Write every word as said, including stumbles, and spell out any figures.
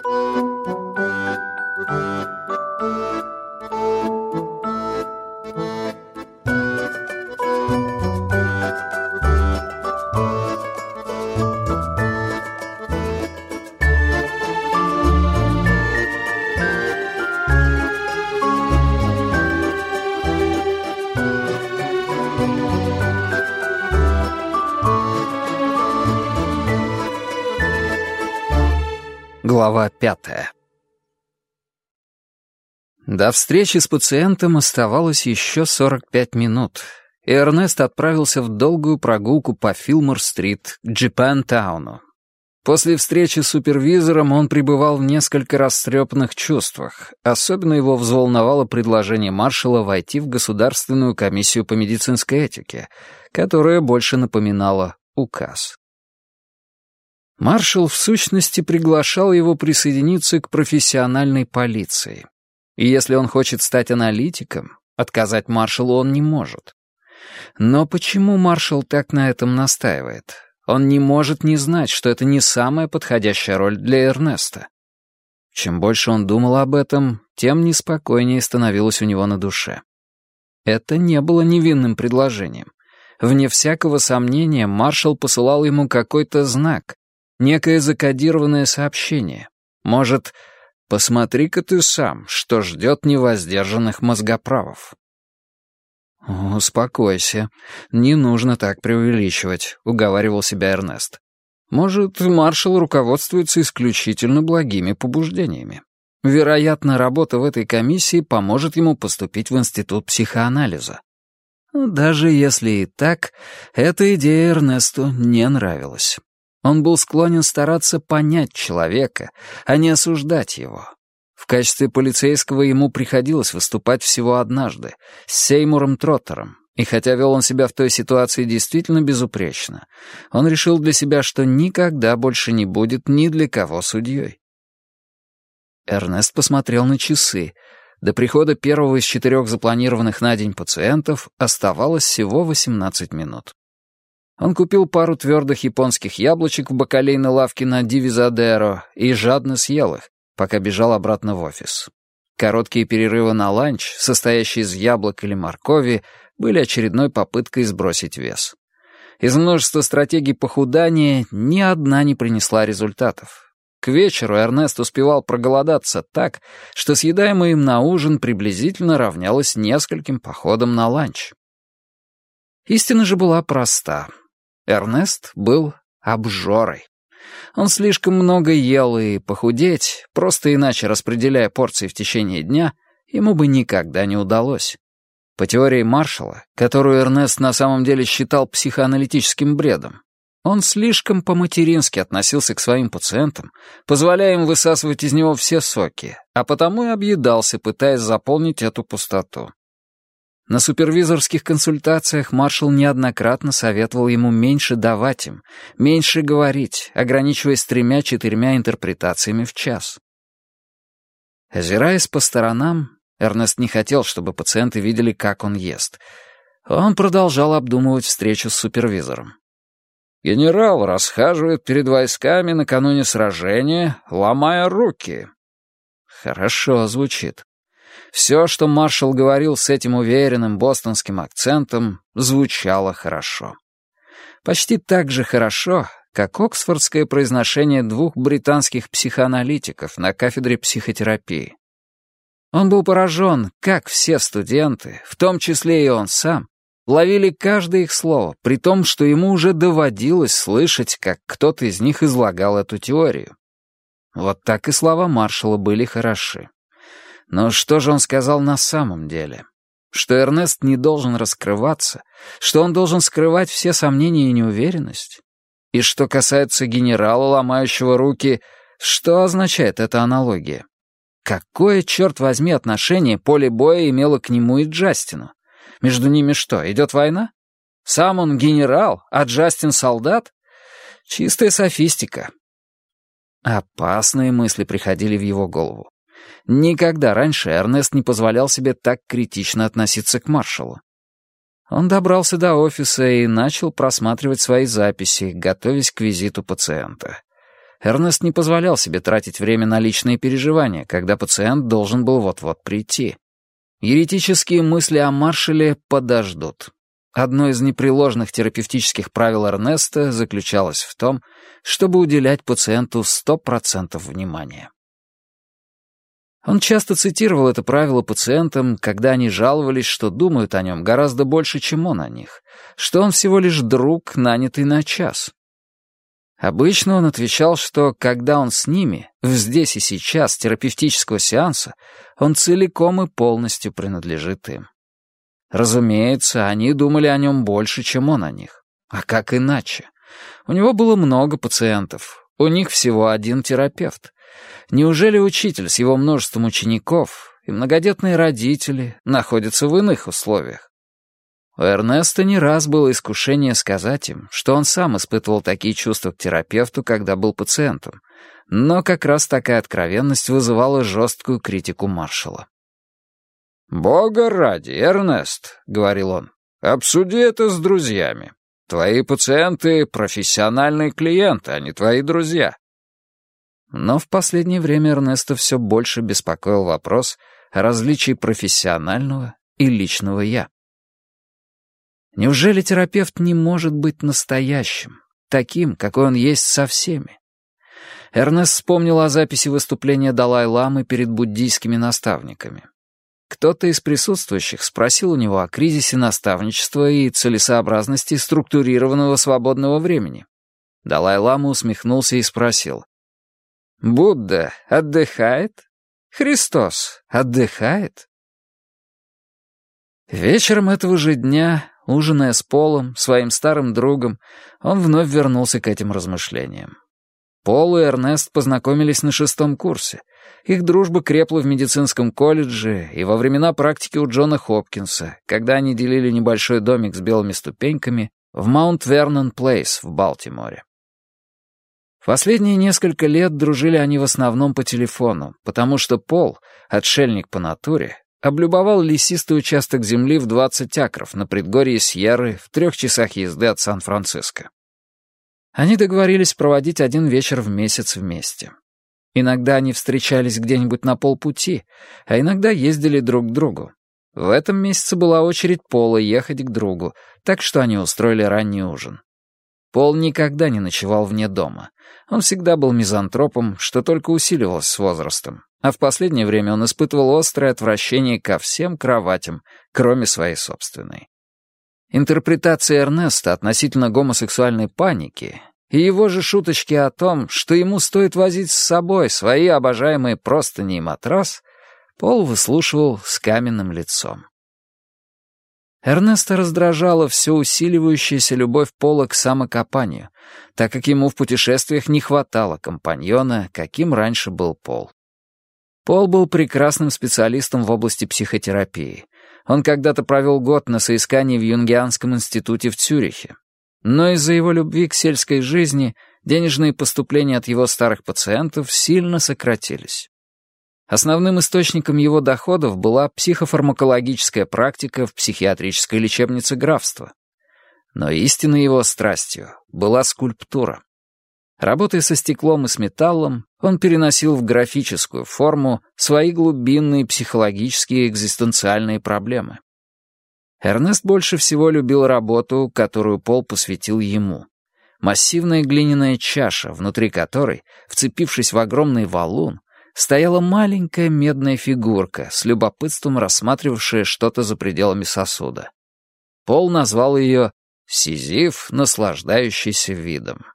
Глава пятая. До встречи с пациентом оставалось еще сорок пять минут, и Эрнест отправился в долгую прогулку по Филмор-стрит к Джапантауну. После встречи с супервизором он пребывал в несколько растрепанных чувствах. Особенно его взволновало предложение маршала войти в Государственную комиссию по медицинской этике, которая больше напоминала указ. Маршал, в сущности, приглашал его присоединиться к профессиональной полиции. И если он хочет стать аналитиком, отказать маршалу он не может. Но почему маршал так на этом настаивает? Он не может не знать, что это не самая подходящая роль для Эрнеста. Чем больше он думал об этом, тем неспокойнее становилось у него на душе. Это не было невинным предложением. Вне всякого сомнения, маршал посылал ему какой-то знак, некое закодированное сообщение. Может, посмотри-ка ты сам, что ждет невоздержанных мозгоправов. «Успокойся, не нужно так преувеличивать», — уговаривал себя Эрнест. «Может, маршал руководствуется исключительно благими побуждениями. Вероятно, работа в этой комиссии поможет ему поступить в институт психоанализа». Даже если и так, эта идея Эрнесту не нравилась. Он был склонен стараться понять человека, а не осуждать его. В качестве полицейского ему приходилось выступать всего однажды, с Сеймуром Троттером, и хотя вел он себя в той ситуации действительно безупречно, он решил для себя, что никогда больше не будет ни для кого судьей. Эрнест посмотрел на часы. До прихода первого из четырех запланированных на день пациентов оставалось всего восемнадцать минут. Он купил пару твердых японских яблочек в бакалейной лавке на Дивизадеро и жадно съел их, пока бежал обратно в офис. Короткие перерывы на ланч, состоящие из яблок или моркови, были очередной попыткой сбросить вес. Из множества стратегий похудания ни одна не принесла результатов. К вечеру Эрнест успевал проголодаться так, что съедаемое им на ужин приблизительно равнялось нескольким походам на ланч. Истина же была проста. Эрнест был обжорой. Он слишком много ел, и похудеть, просто иначе распределяя порции в течение дня, ему бы никогда не удалось. По теории Маршалла, которую Эрнест на самом деле считал психоаналитическим бредом, он слишком по-матерински относился к своим пациентам, позволяя им высасывать из него все соки, а потому и объедался, пытаясь заполнить эту пустоту. На супервизорских консультациях маршал неоднократно советовал ему меньше давать им, меньше говорить, ограничиваясь тремя-четырьмя интерпретациями в час. Озираясь по сторонам, Эрнест не хотел, чтобы пациенты видели, как он ест. Он продолжал обдумывать встречу с супервизором. «Генерал расхаживает перед войсками накануне сражения, ломая руки». Хорошо звучит. Все, что маршал говорил с этим уверенным бостонским акцентом, звучало хорошо. Почти так же хорошо, как оксфордское произношение двух британских психоаналитиков на кафедре психотерапии. Он был поражен, как все студенты, в том числе и он сам, ловили каждое их слово, при том, что ему уже доводилось слышать, как кто-то из них излагал эту теорию. Вот так и слова маршала были хороши. Но что же он сказал на самом деле? Что Эрнест не должен раскрываться, что он должен скрывать все сомнения и неуверенность? И что касается генерала, ломающего руки, что означает эта аналогия? Какое, черт возьми, отношение поле боя имело к нему и Джастину? Между ними что, идет война? Сам он генерал, а Джастин солдат? Чистая софистика. Опасные мысли приходили в его голову. Никогда раньше Эрнест не позволял себе так критично относиться к маршалу. Он добрался до офиса и начал просматривать свои записи, готовясь к визиту пациента. Эрнест не позволял себе тратить время на личные переживания, когда пациент должен был вот-вот прийти. Еретические мысли о Маршале подождут. Одно из непреложных терапевтических правил Эрнеста заключалось в том, чтобы уделять пациенту сто процентов внимания. Он часто цитировал это правило пациентам, когда они жаловались, что думают о нем гораздо больше, чем он о них, что он всего лишь друг, нанятый на час. Обычно он отвечал, что когда он с ними, в здесь и сейчас терапевтического сеанса, он целиком и полностью принадлежит им. Разумеется, они думали о нем больше, чем он о них. А как иначе? У него было много пациентов, у них всего один терапевт. Неужели учитель с его множеством учеников и многодетные родители находятся в иных условиях? У Эрнеста не раз было искушение сказать им, что он сам испытывал такие чувства к терапевту, когда был пациентом, но как раз такая откровенность вызывала жесткую критику Маршала. «Бога ради, Эрнест», — говорил он, — «обсуди это с друзьями. Твои пациенты — профессиональные клиенты, а не твои друзья». Но в последнее время Эрнеста все больше беспокоил вопрос о различии профессионального и личного «я». Неужели терапевт не может быть настоящим, таким, какой он есть со всеми? Эрнест вспомнил о записи выступления Далай-ламы перед буддийскими наставниками. Кто-то из присутствующих спросил у него о кризисе наставничества и целесообразности структурированного свободного времени. Далай-лама усмехнулся и спросил: «Будда отдыхает? Христос отдыхает?» Вечером этого же дня, ужиная с Полом, своим старым другом, он вновь вернулся к этим размышлениям. Пол и Эрнест познакомились на шестом курсе. Их дружба крепла в медицинском колледже и во времена практики у Джона Хопкинса, когда они делили небольшой домик с белыми ступеньками в Маунт-Вернон-Плейс в Балтиморе. В последние несколько лет дружили они в основном по телефону, потому что Пол, отшельник по натуре, облюбовал лесистый участок земли в двадцать акров на предгорье Сьерры в трех часах езды от Сан-Франциско. Они договорились проводить один вечер в месяц вместе. Иногда они встречались где-нибудь на полпути, а иногда ездили друг к другу. В этом месяце была очередь Пола ехать к другу, так что они устроили ранний ужин. Пол никогда не ночевал вне дома. Он всегда был мизантропом, что только усиливалось с возрастом, а в последнее время он испытывал острое отвращение ко всем кроватям, кроме своей собственной. Интерпретация Эрнеста относительно гомосексуальной паники и его же шуточки о том, что ему стоит возить с собой свои обожаемые простыни и матрас, Пол выслушивал с каменным лицом. Эрнеста раздражала все усиливающаяся любовь Пола к самокопанию, так как ему в путешествиях не хватало компаньона, каким раньше был Пол. Пол был прекрасным специалистом в области психотерапии. Он когда-то провел год на соискании в Юнгианском институте в Цюрихе. Но из-за его любви к сельской жизни денежные поступления от его старых пациентов сильно сократились. Основным источником его доходов была психофармакологическая практика в психиатрической лечебнице графства. Но истинной его страстью была скульптура. Работая со стеклом и с металлом, он переносил в графическую форму свои глубинные психологические и экзистенциальные проблемы. Эрнест больше всего любил работу, которую Пол посвятил ему. Массивная глиняная чаша, внутри которой, вцепившись в огромный валун, стояла маленькая медная фигурка, с любопытством рассматривавшая что-то за пределами сосуда. Пол назвал ее «Сизиф, наслаждающийся видом».